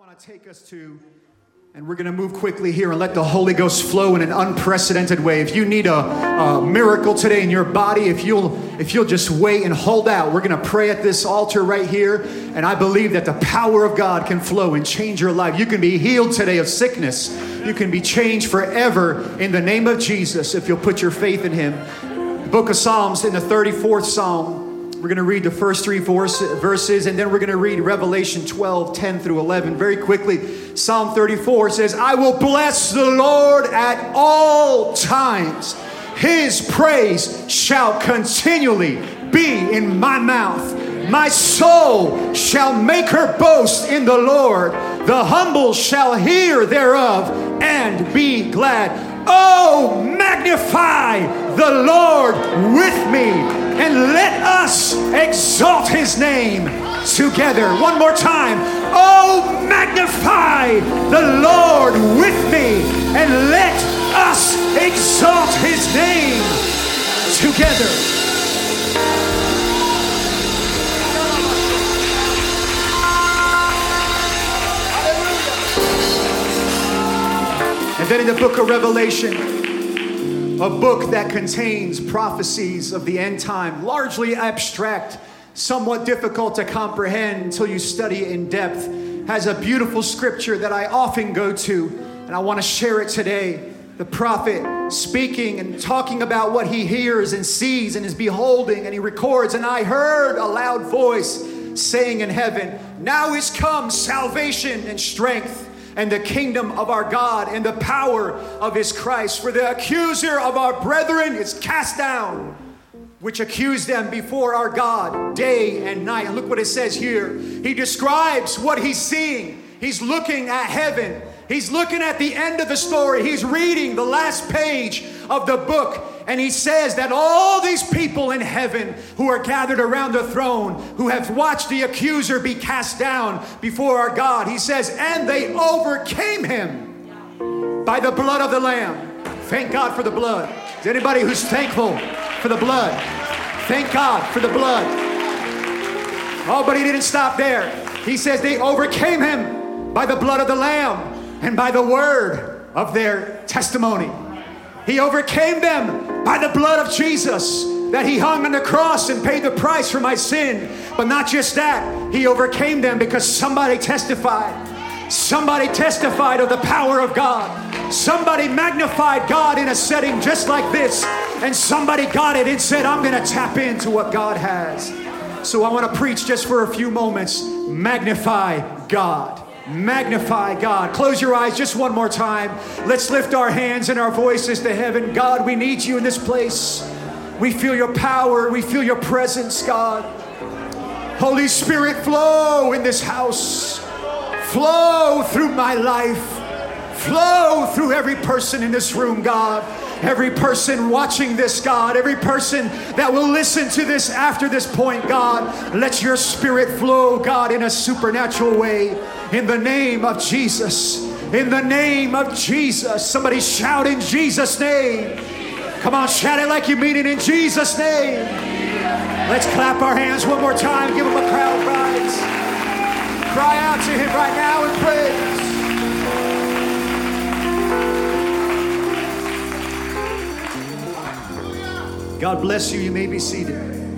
want to take us to, and we're going to move quickly here and let the Holy Ghost flow in an unprecedented way. If you need a miracle today in your body, if you'll just wait and hold out, we're going to pray at this altar right here. And I believe that the power of God can flow and change your life. You can be healed today of sickness. You can be changed forever in the name of Jesus if you'll put your faith in Him. The book of Psalms, in the 34th Psalm, we're going to read the first three verses, and then we're going to read Revelation 12, 10 through 11 very quickly. Psalm 34 says, I will bless the Lord at all times. His praise shall continually be in my mouth. My soul shall make her boast in the Lord. The humble shall hear thereof and be glad. Oh, magnify the Lord with me, and let us exalt His name together. One more time. Oh, magnify the Lord with me, and let us exalt His name together. And then in the book of Revelation, a book that contains prophecies of the end time, largely abstract, somewhat difficult to comprehend until you study it in depth, has a beautiful scripture that I often go to, and I want to share it today. The prophet speaking and talking about what he hears and sees and is beholding, and he records, and I heard a loud voice saying in heaven, now is come salvation and strength, and the kingdom of our God and the power of His Christ. For the accuser of our brethren is cast down, which accused them before our God day and night. And look what it says here. He describes what he's seeing. He's looking at heaven. He's looking at the end of the story. He's reading the last page of the book. And he says that all these people in heaven who are gathered around the throne, who have watched the accuser be cast down before our God, he says, and they overcame him by the blood of the Lamb. Thank God for the blood. Is there anybody who's thankful for the blood? Thank God for the blood. Oh, but he didn't stop there. He says they overcame him by the blood of the Lamb and by the word of their testimony. He overcame them by the blood of Jesus, that He hung on the cross and paid the price for my sin. But not just that, He overcame them because somebody testified. Somebody testified of the power of God. Somebody magnified God in a setting just like this. And somebody got it and said, I'm going to tap into what God has. So I want to preach just for a few moments. Magnify God. Magnify God. Close your eyes just one more time. Let's lift our hands and our voices to heaven. God, we need You in this place. We feel Your power. We feel Your presence, God. Holy Spirit, flow in this house. Flow through my life. Flow through every person in this room, God. Every person watching this, God. Every person that will listen to this after this point, God. Let Your Spirit flow, God, in a supernatural way. In the name of Jesus. In the name of Jesus. Somebody shout in Jesus' name. Come on, shout it like you mean it in Jesus' name. Let's clap our hands one more time. Give Him a crowd rise. Cry out to Him right now in praise. God bless you. You may be seated.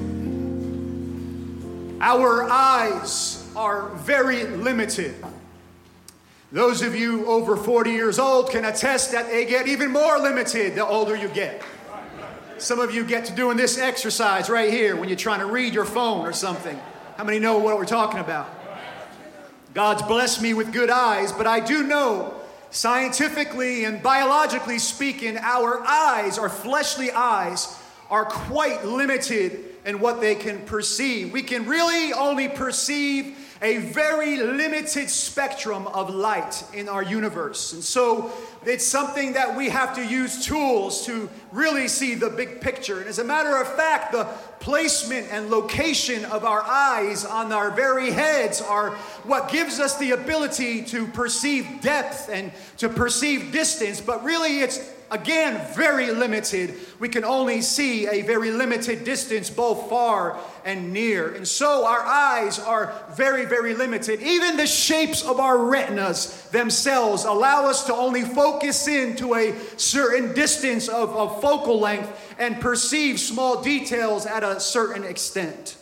Our eyes are very limited. Those of you over 40 years old can attest that they get even more limited the older you get. Some of you get to doing this exercise right here when you're trying to read your phone or something. How many know what we're talking about? God's blessed me with good eyes, but I do know scientifically and biologically speaking, our eyes, our fleshly eyes, are quite limited in what they can perceive. We can really only perceive a very limited spectrum of light in our universe. And so it's something that we have to use tools to really see the big picture. And as a matter of fact, the placement and location of our eyes on our very heads are what gives us the ability to perceive depth and to perceive distance. But really it's again, very limited. We can only see a very limited distance, both far and near. And so our eyes are very, very limited. Even the shapes of our retinas themselves allow us to only focus in to a certain distance of focal length and perceive small details at a certain extent.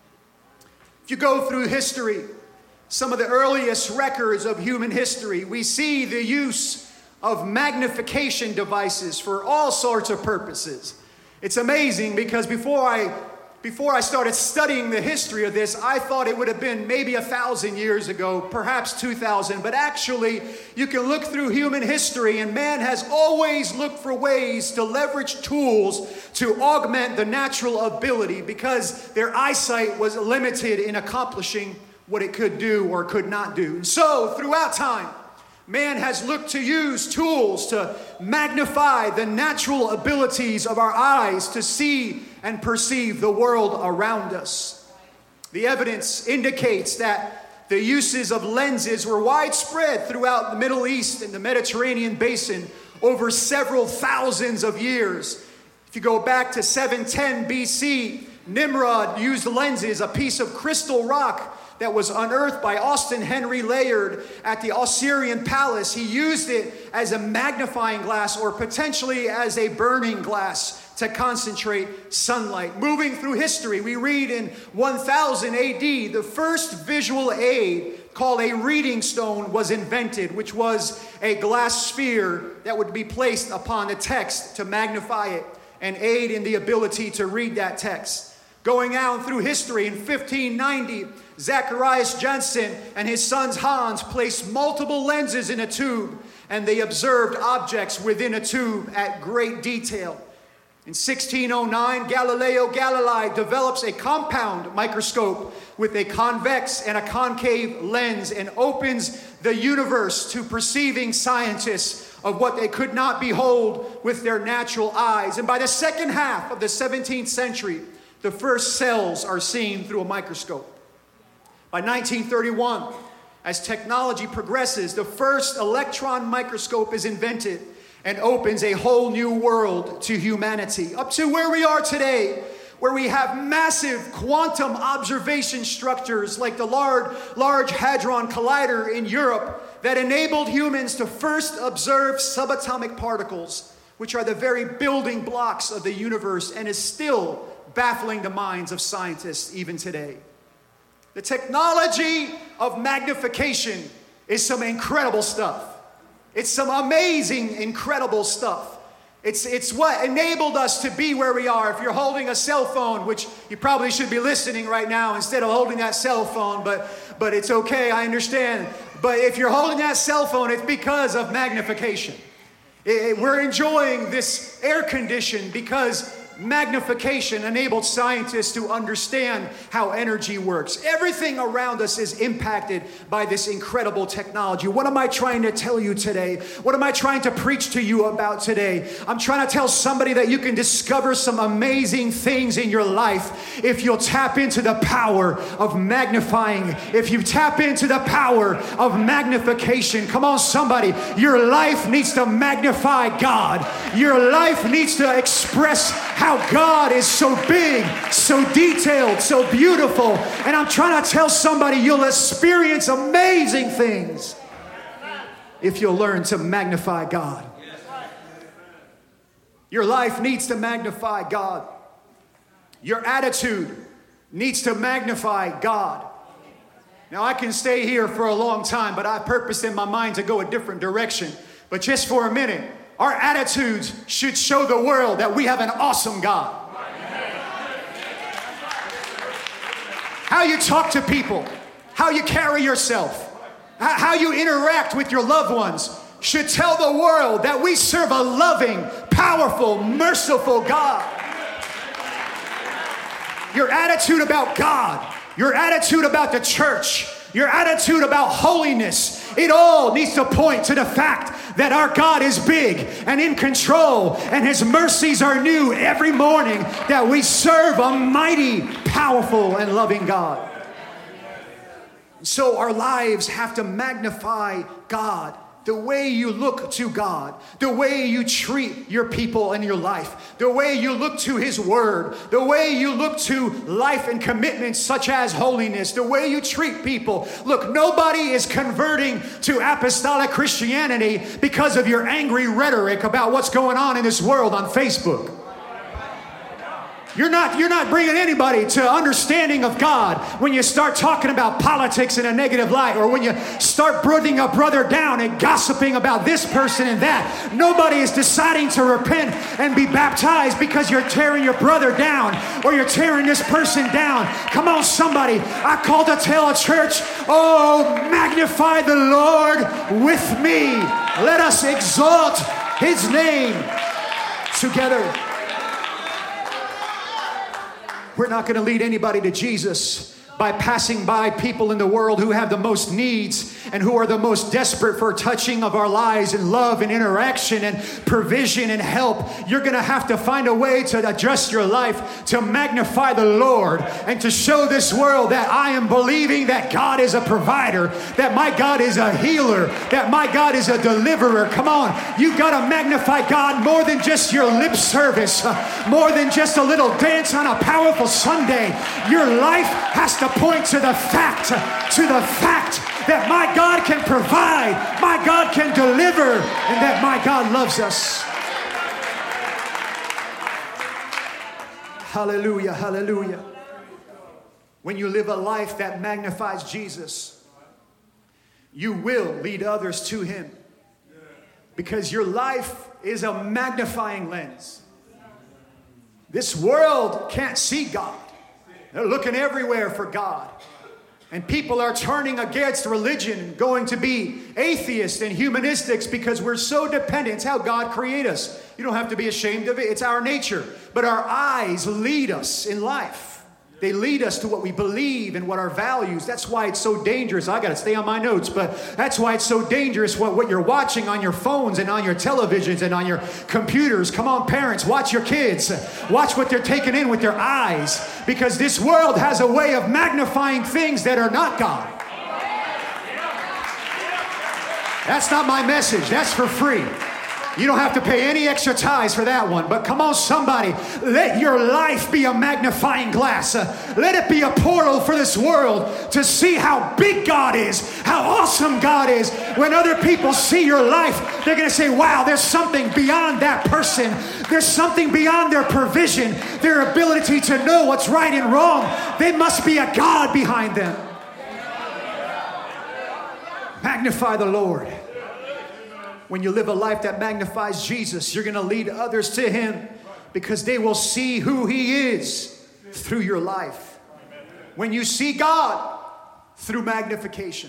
If you go through history, some of the earliest records of human history, we see the use of magnification devices for all sorts of purposes. It's amazing because before I started studying the history of this, I thought it would have been maybe 1,000 years ago, perhaps 2,000. But actually, you can look through human history, and man has always looked for ways to leverage tools to augment the natural ability because their eyesight was limited in accomplishing what it could do or could not do. And so, throughout time, man has looked to use tools to magnify the natural abilities of our eyes to see and perceive the world around us. The evidence indicates that the uses of lenses were widespread throughout the Middle East and the Mediterranean basin over several thousands of years. If you go back to 710 BC, Nimrod used lenses, a piece of crystal rock that was unearthed by Austin Henry Layard at the Osirian Palace. He used it as a magnifying glass or potentially as a burning glass to concentrate sunlight. Moving through history, we read in 1000 AD, the first visual aid called a reading stone was invented, which was a glass sphere that would be placed upon the text to magnify it and aid in the ability to read that text. Going out through history, in 1590, Zacharias Janssen and his sons Hans placed multiple lenses in a tube, and they observed objects within a tube at great detail. In 1609, Galileo Galilei develops a compound microscope with a convex and a concave lens and opens the universe to perceiving scientists of what they could not behold with their natural eyes. And by the second half of the 17th century, the first cells are seen through a microscope. By 1931, as technology progresses, the first electron microscope is invented and opens a whole new world to humanity. Up to where we are today, where we have massive quantum observation structures like the Large Hadron Collider in Europe that enabled humans to first observe subatomic particles, which are the very building blocks of the universe and is still baffling the minds of scientists even today. The technology of magnification is some incredible stuff. It's some amazing, incredible stuff. It's what enabled us to be where we are. If you're holding a cell phone, which you probably should be listening right now instead of holding that cell phone, but it's okay, I understand. But if you're holding that cell phone, it's because of magnification. We're enjoying this air condition because magnification enabled scientists to understand how energy works. Everything around us is impacted by this incredible technology. What am I trying to tell you today? What am I trying to preach to you about today? I'm trying to tell somebody that you can discover some amazing things in your life if you'll tap into the power of magnifying. If you tap into the power of magnification. Come on, somebody. Your life needs to magnify God. Your life needs to express how God is so big, so detailed, so beautiful. And I'm trying to tell somebody you'll experience amazing things if you'll learn to magnify God. Your life needs to magnify God. Your attitude needs to magnify God. Now, I can stay here for a long time, but I purpose in my mind to go a different direction. But just for a minute, our attitudes should show the world that we have an awesome God. How you talk to people, how you carry yourself, how you interact with your loved ones should tell the world that we serve a loving, powerful, merciful God. Your attitude about God, your attitude about the church, your attitude about holiness, it all needs to point to the fact that our God is big and in control, and His mercies are new every morning, that we serve a mighty, powerful, and loving God. So our lives have to magnify God the way you look to God, the way you treat your people in your life, the way you look to His Word, the way you look to life and commitments such as holiness, the way you treat people. Look, nobody is converting to apostolic Christianity because of your angry rhetoric about what's going on in this world on Facebook. You're not bringing anybody to understanding of God when you start talking about politics in a negative light, or when you start putting a brother down and gossiping about this person and that. Nobody is deciding to repent and be baptized because you're tearing your brother down or you're tearing this person down. Come on, somebody. I call to tell a church, oh, magnify the Lord with me. Let us exalt His name together. We're not going to lead anybody to Jesus by passing by people in the world who have the most needs and who are the most desperate for touching of our lives and love and interaction and provision and help. You're going to have to find a way to adjust your life to magnify the Lord and to show this world that I am believing that God is a provider, that my God is a healer, that my God is a deliverer. Come on, you got to magnify God more than just your lip service, more than just a little dance on a powerful Sunday. Your life has to point to the fact that my God can provide, my God can deliver, and that my God loves us. Hallelujah, hallelujah. When you live a life that magnifies Jesus, you will lead others to Him, because your life is a magnifying lens. This world can't see God. They're looking everywhere for God. And people are turning against religion and going to be atheists and humanistics because we're so dependent. It's how God created us. You don't have to be ashamed of it. It's our nature. But our eyes lead us in life. They lead us to what we believe and what our values. That's why it's so dangerous. I got to stay on my notes, but that's why it's so dangerous what you're watching on your phones and on your televisions and on your computers. Come on, parents, watch your kids. Watch what they're taking in with their eyes, because this world has a way of magnifying things that are not God. That's not my message. That's for free. You don't have to pay any extra tithes for that one. But come on, somebody. Let your life be a magnifying glass. Let it be a portal for this world to see how big God is, how awesome God is. When other people see your life, they're going to say, wow, there's something beyond that person. There's something beyond their provision, their ability to know what's right and wrong. There must be a God behind them. Magnify the Lord. When you live a life that magnifies Jesus, you're going to lead others to Him, because they will see who He is through your life. When you see God through magnification,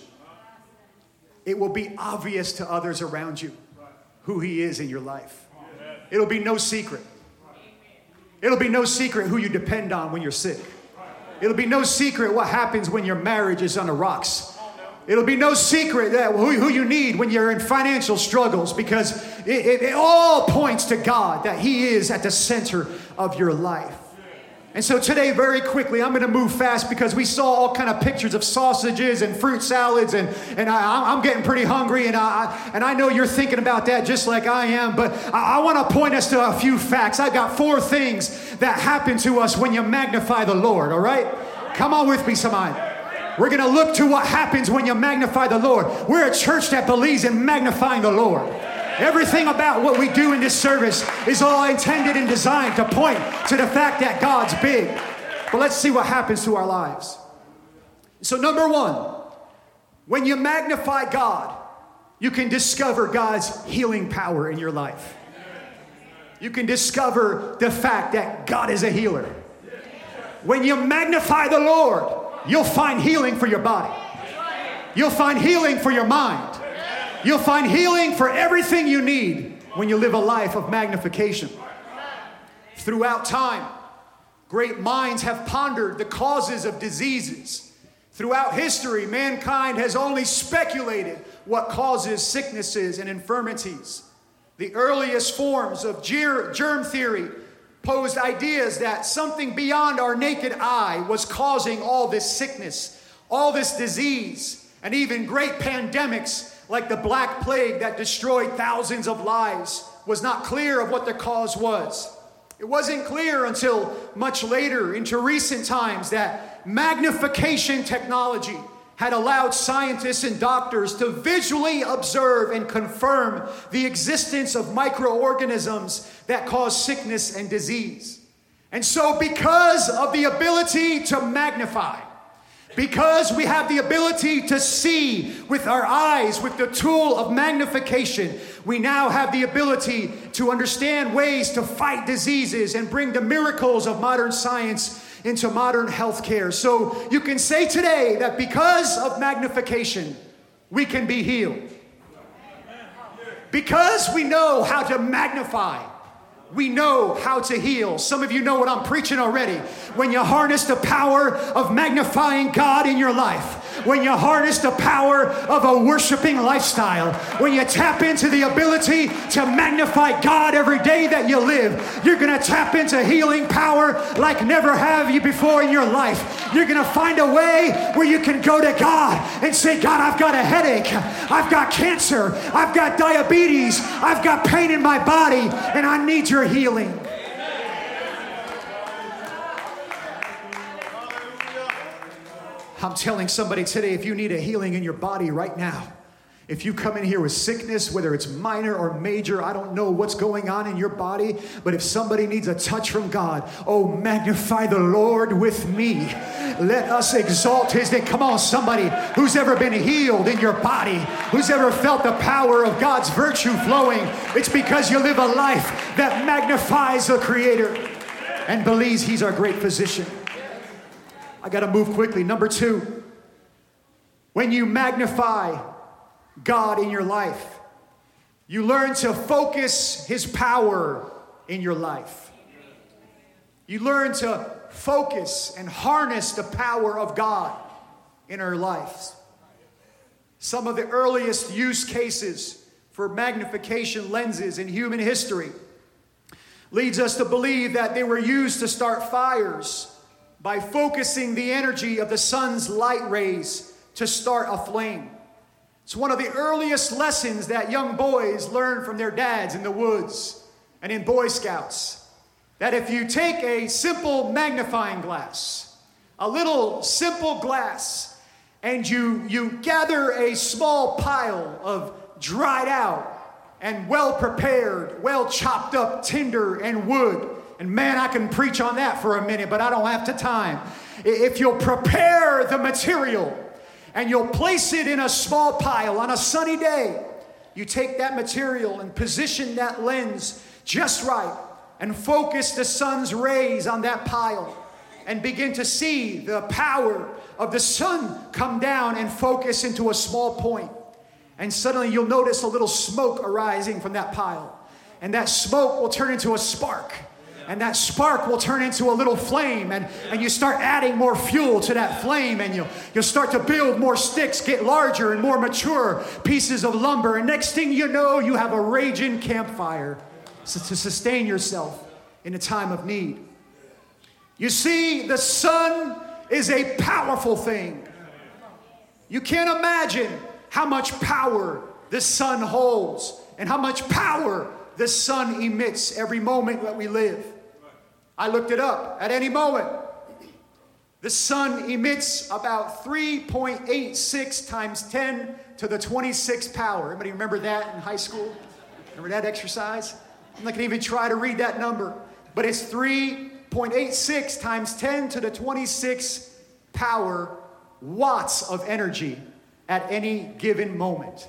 it will be obvious to others around you who He is in your life. It'll be no secret. It'll be no secret who you depend on when you're sick. It'll be no secret what happens when your marriage is on the rocks. It'll be no secret that who you need when you're in financial struggles, because it all points to God, that He is at the center of your life. And so today, very quickly, I'm going to move fast because we saw all kind of pictures of sausages and fruit salads, and I'm getting pretty hungry, and I know you're thinking about that just like I am, but I want to point us to a few facts. I got 4 things that happen to us when you magnify the Lord, all right? Come on with me, somebody. We're going to look to what happens when you magnify the Lord. We're a church that believes in magnifying the Lord. Everything about what we do in this service is all intended and designed to point to the fact that God's big. But let's see what happens to our lives. So number 1, when you magnify God, you can discover God's healing power in your life. You can discover the fact that God is a healer. When you magnify the Lord, you'll find healing for your body. You'll find healing for your mind. You'll find healing for everything you need when you live a life of magnification. Throughout time, great minds have pondered the causes of diseases. Throughout history, mankind has only speculated what causes sicknesses and infirmities. The earliest forms of germ theory posed ideas that something beyond our naked eye was causing all this sickness, all this disease, and even great pandemics like the Black Plague that destroyed thousands of lives, was not clear of what the cause was. It wasn't clear until much later, into recent times, that magnification technology had allowed scientists and doctors to visually observe and confirm the existence of microorganisms that cause sickness and disease. And so because of the ability to magnify, because we have the ability to see with our eyes, with the tool of magnification, we now have the ability to understand ways to fight diseases and bring the miracles of modern science into modern healthcare. So you can say today that because of magnification, we can be healed. Because we know how to magnify, we know how to heal. Some of you know what I'm preaching already. When you harness the power of magnifying God in your life, when you harness the power of a worshiping lifestyle, when you tap into the ability to magnify God every day that you live, you're going to tap into healing power like never have you before in your life. You're going to find a way where you can go to God and say, God, I've got a headache. I've got cancer. I've got diabetes. I've got pain in my body, and I need your healing. I'm telling somebody today, if you need a healing in your body right now, if you come in here with sickness, whether it's minor or major, I don't know what's going on in your body, but if somebody needs a touch from God, oh, magnify the Lord with me. Let us exalt his name. Come on, somebody who's ever been healed in your body, who's ever felt the power of God's virtue flowing. It's because you live a life that magnifies the Creator and believes he's our great physician. I got to move quickly. Number 2, when you magnify God in your life, you learn to focus his power in your life. You learn to focus and harness the power of God in our lives. Some of the earliest use cases for magnification lenses in human history leads us to believe that they were used to start fires by focusing the energy of the sun's light rays to start a flame. It's one of the earliest lessons that young boys learn from their dads in the woods and in Boy Scouts. That if you take a simple magnifying glass, a little simple glass, and you gather a small pile of dried out and well prepared, well chopped up tinder and wood, and man, I can preach on that for a minute, but I don't have the time. If you'll prepare the material and you'll place it in a small pile on a sunny day, you take that material and position that lens just right and focus the sun's rays on that pile and begin to see the power of the sun come down and focus into a small point. And suddenly you'll notice a little smoke arising from that pile. And that smoke will turn into a spark. And that spark will turn into a little flame, and you start adding more fuel to that flame, and you'll start to build more sticks, get larger and more mature pieces of lumber, and next thing you know, you have a raging campfire to sustain yourself in a time of need. You see, the sun is a powerful thing. You can't imagine how much power the sun holds and how much power the sun emits every moment that we live. I looked it up. At any moment, the sun emits about 3.86 times 10 to the 26th power. Anybody remember that in high school? Remember that exercise? I'm not going to even try to read that number. But it's 3.86 times 10 to the 26th power watts of energy at any given moment.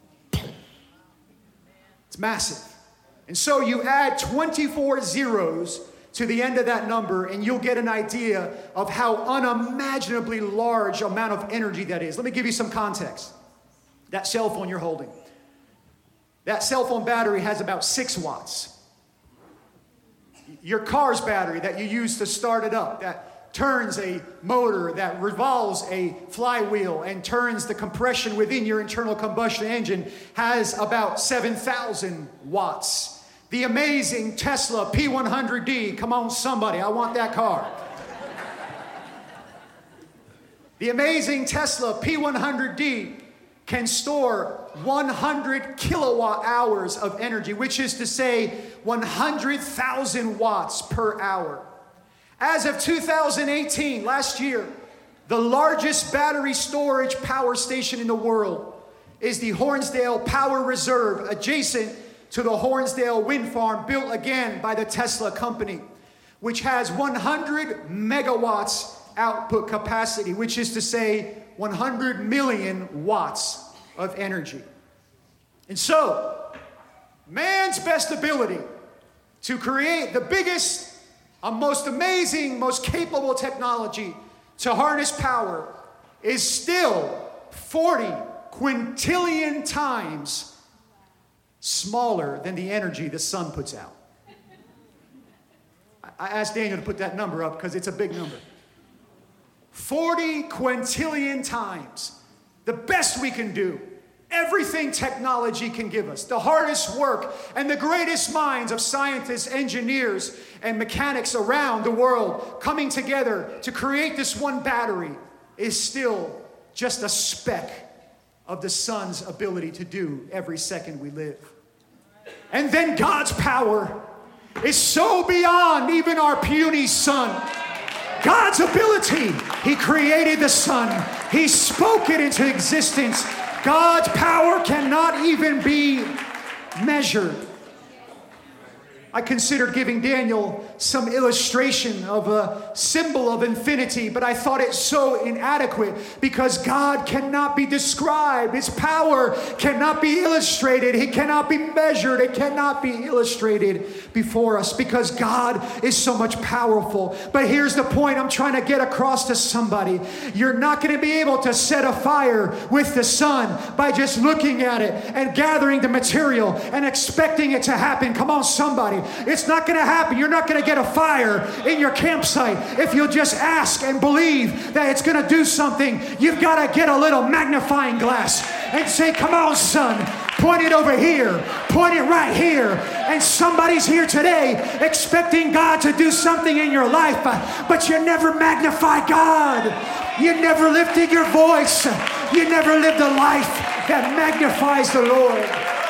It's massive. And so you add 24 zeros to the end of that number, and you'll get an idea of how unimaginably large amount of energy that is. Let me give you some context. That cell phone you're holding, that cell phone battery has about 6 watts. Your car's battery that you use to start it up, that turns a motor, that revolves a flywheel and turns the compression within your internal combustion engine, has about 7,000 watts. The amazing Tesla P100D, come on somebody, I want that car. The amazing Tesla P100D can store 100 kilowatt hours of energy, which is to say 100,000 watts per hour. As of 2018, last year, the largest battery storage power station in the world is the Hornsdale Power Reserve, adjacent to the Hornsdale Wind Farm, built again by the Tesla company, which has 100 megawatts output capacity, which is to say 100 million watts of energy. And so, man's best ability to create the biggest, most amazing, most capable technology to harness power is still 40 quintillion times smaller than the energy the sun puts out. I asked Daniel to put that number up because it's a big number. 40 quintillion times. The best we can do. Everything technology can give us. The hardest work and the greatest minds of scientists, engineers, and mechanics around the world coming together to create this one battery is still just a speck of the sun's ability to do every second we live. And then God's power is so beyond even our puny sun. God's ability, He created the sun. He spoke it into existence. God's power cannot even be measured. I considered giving Daniel some illustration of a symbol of infinity, but I thought it so inadequate because God cannot be described. His power cannot be illustrated. He cannot be measured. It cannot be illustrated before us because God is so much powerful. But here's the point I'm trying to get across to somebody. You're not going to be able to set a fire with the sun by just looking at it and gathering the material and expecting it to happen. Come on, somebody. It's not going to happen. You're not going to get a fire in your campsite if you'll just ask and believe that it's going to do something. You've got to get a little magnifying glass and say, come on, son, point it over here, point it right here. And somebody's here today expecting God to do something in your life, but you never magnify God. You never lifted your voice. You never lived a life that magnifies the Lord.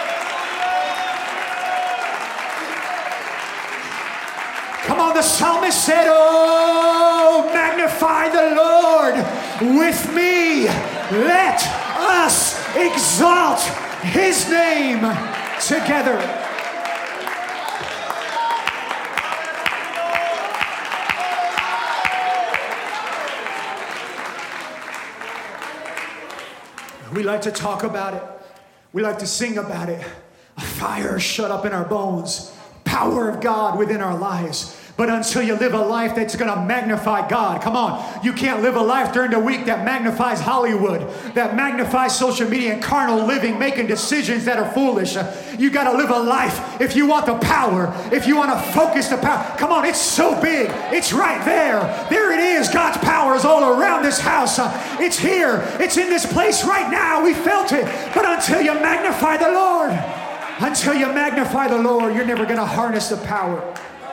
Come on, the psalmist said, oh, magnify the Lord with me. Let us exalt His name together. We like to talk about it. We like to sing about it. A fire shut up in our bones. Power of God within our lives. But until you live a life that's going to magnify God, come on, you can't live a life during the week that magnifies Hollywood, that magnifies social media and carnal living, making decisions that are foolish. You got to live a life if you want the power, if you want to focus the power. Come on, it's so big. It's right there. There it is. God's power is all around this house. It's here. It's in this place right now. We felt it. But until you magnify the Lord, you're never going to harness the power.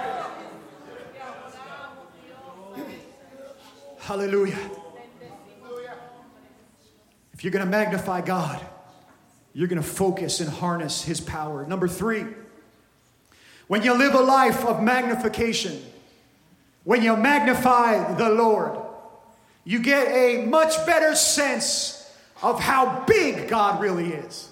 Hallelujah. If you're going to magnify God, you're going to focus and harness His power. Number 3, when you live a life of magnification, when you magnify the Lord, you get a much better sense of how big God really is.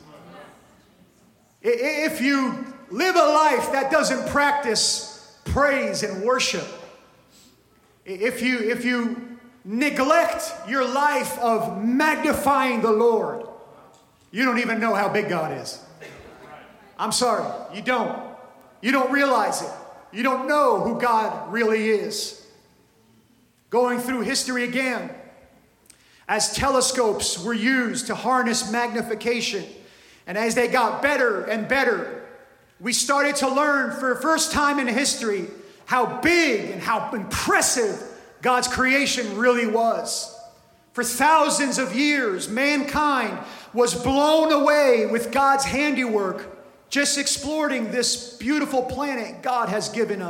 If you live a life that doesn't practice praise and worship, if you neglect your life of magnifying the Lord, you don't even know how big God is. I'm sorry, you don't. You don't realize it. You don't know who God really is. Going through history again, as telescopes were used to harness magnification, and as they got better and better, we started to learn for the first time in history how big and how impressive God's creation really was. For thousands of years, mankind was blown away with God's handiwork, just exploring this beautiful planet God has given us.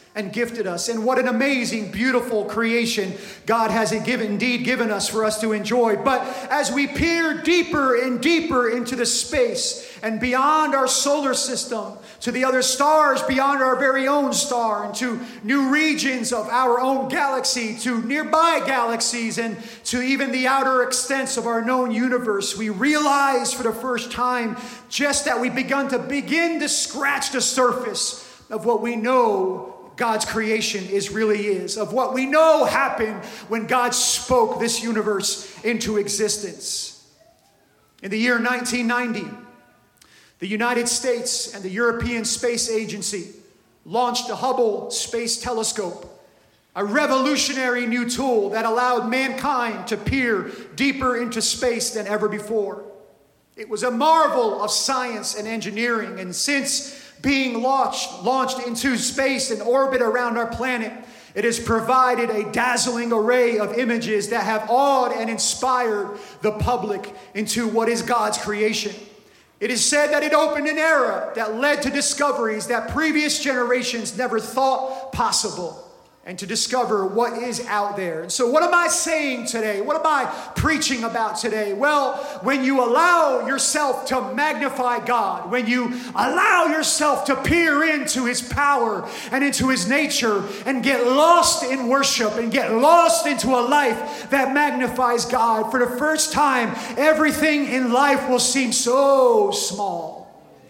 and gifted us. And what an amazing, beautiful creation God has indeed given us for us to enjoy. But as we peer deeper and deeper into the space and beyond our solar system, to the other stars beyond our very own star, and to new regions of our own galaxy, to nearby galaxies, and to even the outer extents of our known universe, we realize for the first time just that we begin to scratch the surface of what we know God's creation really is, of what we know happened when God spoke this universe into existence. In the year 1990, the United States and the European Space Agency launched the Hubble Space Telescope, a revolutionary new tool that allowed mankind to peer deeper into space than ever before. It was a marvel of science and engineering, and since being launched into space and orbit around our planet, it has provided a dazzling array of images that have awed and inspired the public into what is God's creation. It is said that it opened an era that led to discoveries that previous generations never thought possible, and to discover what is out there. And so what am I saying today? What am I preaching about today? Well, when you allow yourself to magnify God, when you allow yourself to peer into his power and into his nature and get lost in worship and get lost into a life that magnifies God, for the first time, everything in life will seem so small.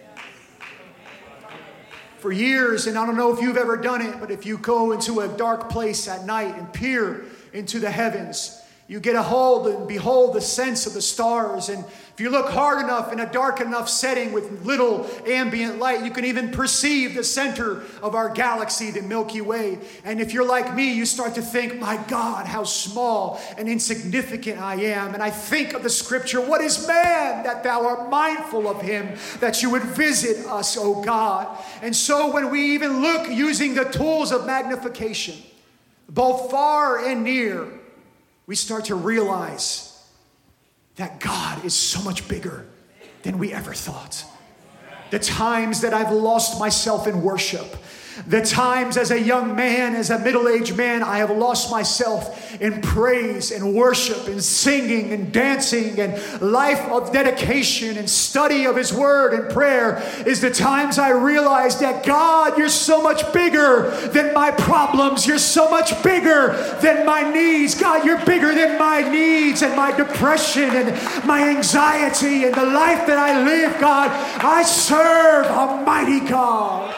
For years, and I don't know if you've ever done it, but if you go into a dark place at night and peer into the heavens, you get a hold and behold the sense of the stars. And if you look hard enough in a dark enough setting with little ambient light, you can even perceive the center of our galaxy, the Milky Way. And if you're like me, you start to think, my God, how small and insignificant I am. And I think of the scripture, what is man that thou art mindful of him, that you would visit us, O God. And so when we even look using the tools of magnification, both far and near, we start to realize that God is so much bigger than we ever thought. The times that I've lost myself in worship, the times as a young man, as a middle-aged man, I have lost myself in praise and worship and singing and dancing and life of dedication and study of his word and prayer, is the times I realize that God, you're so much bigger than my problems. You're so much bigger than my needs. God, you're bigger than my needs and my depression and my anxiety and the life that I live. God, I serve a mighty God.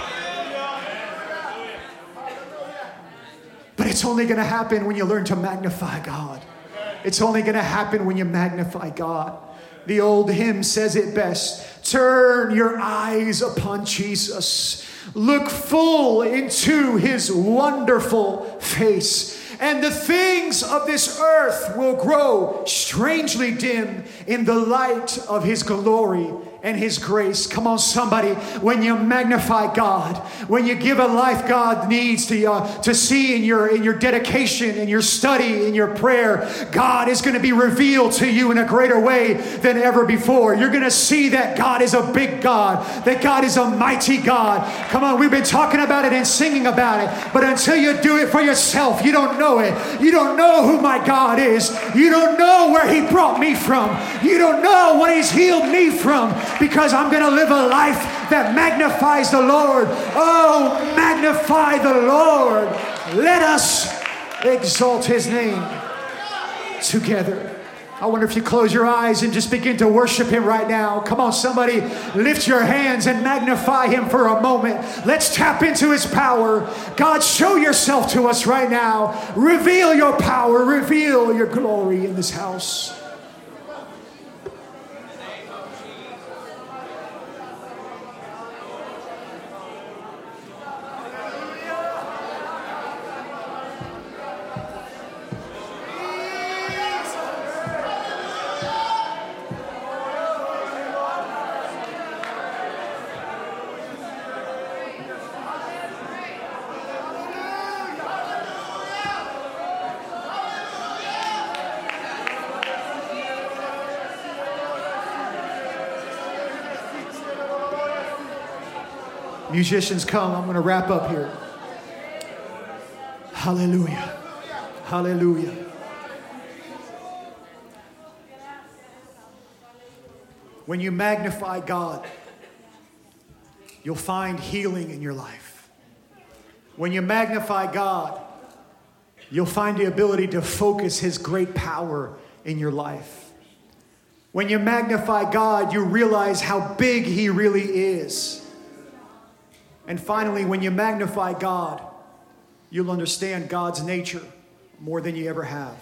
But it's only going to happen when you learn to magnify God. It's only going to happen when you magnify God. The old hymn says it best. Turn your eyes upon Jesus. Look full into his wonderful face. And the things of this earth will grow strangely dim in the light of his glory and his grace. Come on, somebody. When you magnify God, when you give a life God needs to see in your dedication, in your study, in your prayer, God is going to be revealed to you in a greater way than ever before. You're going to see that God is a big God, that God is a mighty God. Come on, we've been talking about it and singing about it, but until you do it for yourself, you don't know it. You don't know who my God is. You don't know where he brought me from. You don't know what he's healed me from. Because I'm going to live a life that magnifies the Lord. Oh, magnify the Lord. Let us exalt his name together. I wonder if you close your eyes and just begin to worship him right now. Come on, somebody, lift your hands and magnify him for a moment. Let's tap into his power. God, show yourself to us right now. Reveal your power. Reveal your glory in this house. Musicians, come. I'm going to wrap up here. Hallelujah. Hallelujah. When you magnify God, you'll find healing in your life. When you magnify God, you'll find the ability to focus His great power in your life. When you magnify God, you realize how big He really is. And finally, when you magnify God, you'll understand God's nature more than you ever have.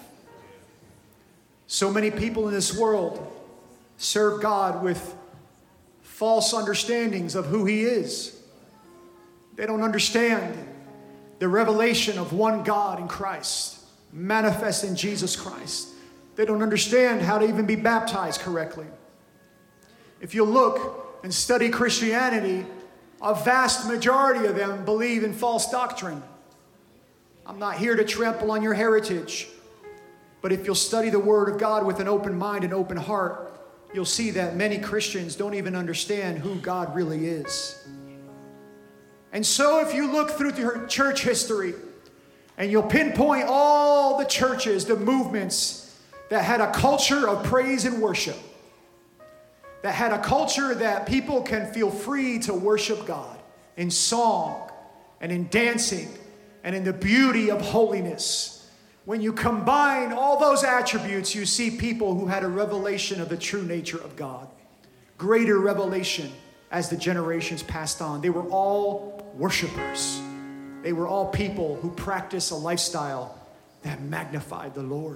So many people in this world serve God with false understandings of who He is. They don't understand the revelation of one God in Christ, manifest in Jesus Christ. They don't understand how to even be baptized correctly. If you look and study Christianity, a vast majority of them believe in false doctrine. I'm not here to trample on your heritage, but if you'll study the Word of God with an open mind and open heart, you'll see that many Christians don't even understand who God really is. And so if you look through your church history and you'll pinpoint all the churches, the movements that had a culture of praise and worship, that had a culture that people can feel free to worship God in song and in dancing and in the beauty of holiness. When you combine all those attributes, you see people who had a revelation of the true nature of God. Greater revelation as the generations passed on. They were all worshipers. They were all people who practiced a lifestyle that magnified the Lord.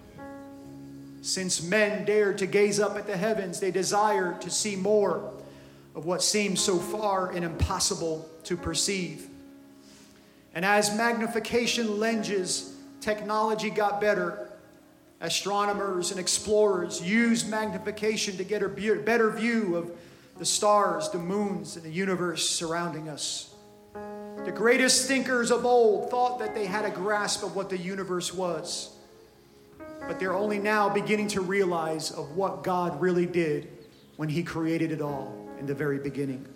Since men dared to gaze up at the heavens, they desired to see more of what seemed so far and impossible to perceive. And as magnification lenses, technology got better. Astronomers and explorers used magnification to get a better view of the stars, the moons, and the universe surrounding us. The greatest thinkers of old thought that they had a grasp of what the universe was. But they're only now beginning to realize of what God really did when He created it all in the very beginning.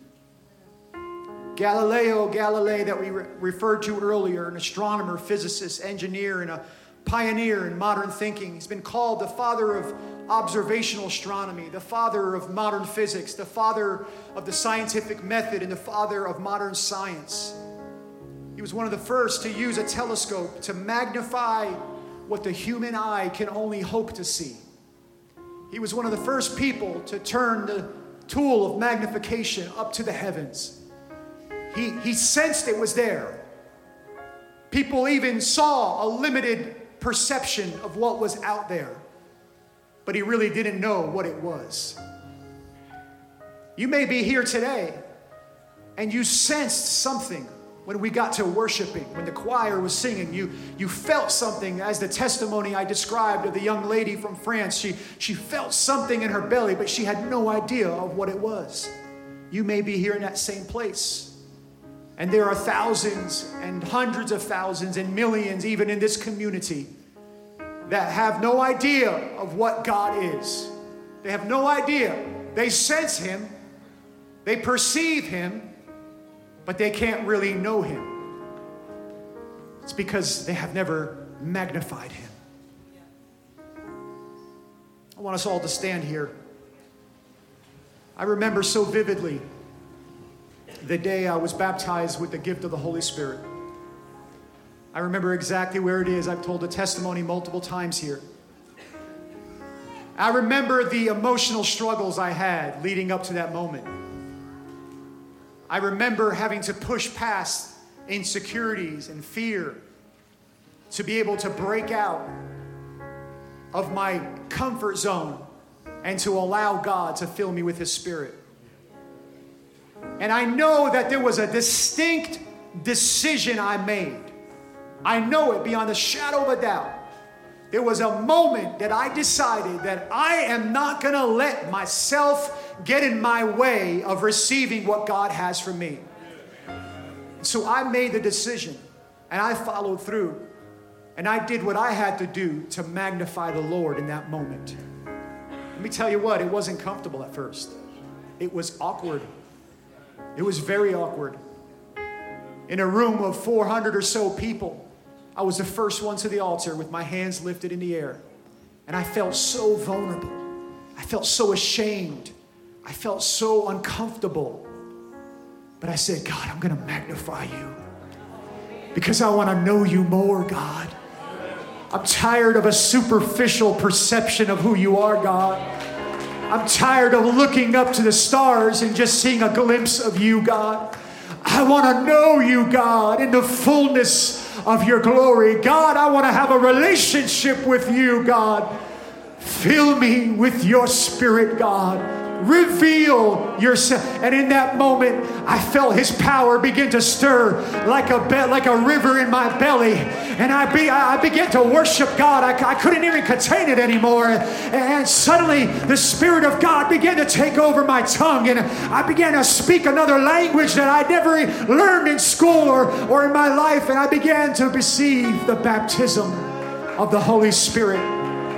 Galileo Galilei, that we referred to earlier, an astronomer, physicist, engineer, and a pioneer in modern thinking. He's been called the father of observational astronomy, the father of modern physics, the father of the scientific method, and the father of modern science. He was one of the first to use a telescope to magnify what the human eye can only hope to see. He was one of the first people to turn the tool of magnification up to the heavens. He sensed it was there. People even saw a limited perception of what was out there, but he really didn't know what it was. You may be here today and you sensed something when we got to worshiping, when the choir was singing. You felt something, as the testimony I described of the young lady from France. She felt something in her belly, but she had no idea of what it was. You may be here in that same place. And there are thousands and hundreds of thousands and millions, even in this community, that have no idea of what God is. They have no idea. They sense Him, they perceive Him, but they can't really know Him. It's because they have never magnified Him. I want us all to stand here. I remember so vividly the day I was baptized with the gift of the Holy Spirit. I remember exactly where it is. I've told the testimony multiple times here. I remember the emotional struggles I had leading up to that moment. I remember having to push past insecurities and fear to be able to break out of my comfort zone and to allow God to fill me with His Spirit. And I know that there was a distinct decision I made. I know it beyond a shadow of a doubt. There was a moment that I decided that I am not going to let myself get in my way of receiving what God has for me. So I made the decision and I followed through and I did what I had to do to magnify the Lord in that moment. Let me tell you what, it wasn't comfortable at first. It was awkward. It was very awkward. In a room of 400 or so people, I was the first one to the altar with my hands lifted in the air. And I felt so vulnerable. I felt so ashamed. I felt so uncomfortable. But I said, God, I'm going to magnify you because I want to know you more, God. I'm tired of a superficial perception of who you are, God. I'm tired of looking up to the stars and just seeing a glimpse of you, God. I want to know you, God, in the fullness of your glory. God, I want to have a relationship with you, God. Fill me with your spirit, God. Reveal yourself. And in that moment, I felt his power begin to stir like a river in my belly. And I began to worship God. I couldn't even contain it anymore. And suddenly the Spirit of God began to take over my tongue. And I began to speak another language that I never learned in school or in my life. And I began to receive the baptism of the Holy Spirit.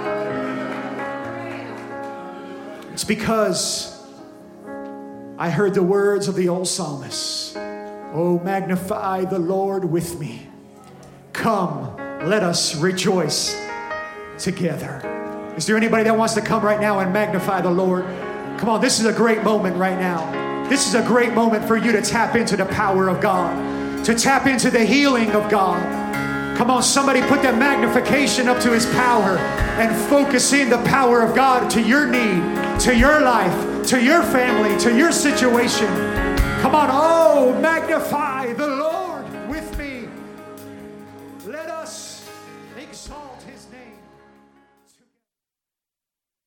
It's because I heard the words of the old psalmist. Oh, magnify the Lord with me. Come, let us rejoice together. Is there anybody that wants to come right now and magnify the Lord? Come on, this is a great moment right now. This is a great moment for you to tap into the power of God, to tap into the healing of God. Come on, somebody put that magnification up to his power and focus in the power of God to your need, to your life, to your family, to your situation. Come on, oh, magnify the Lord.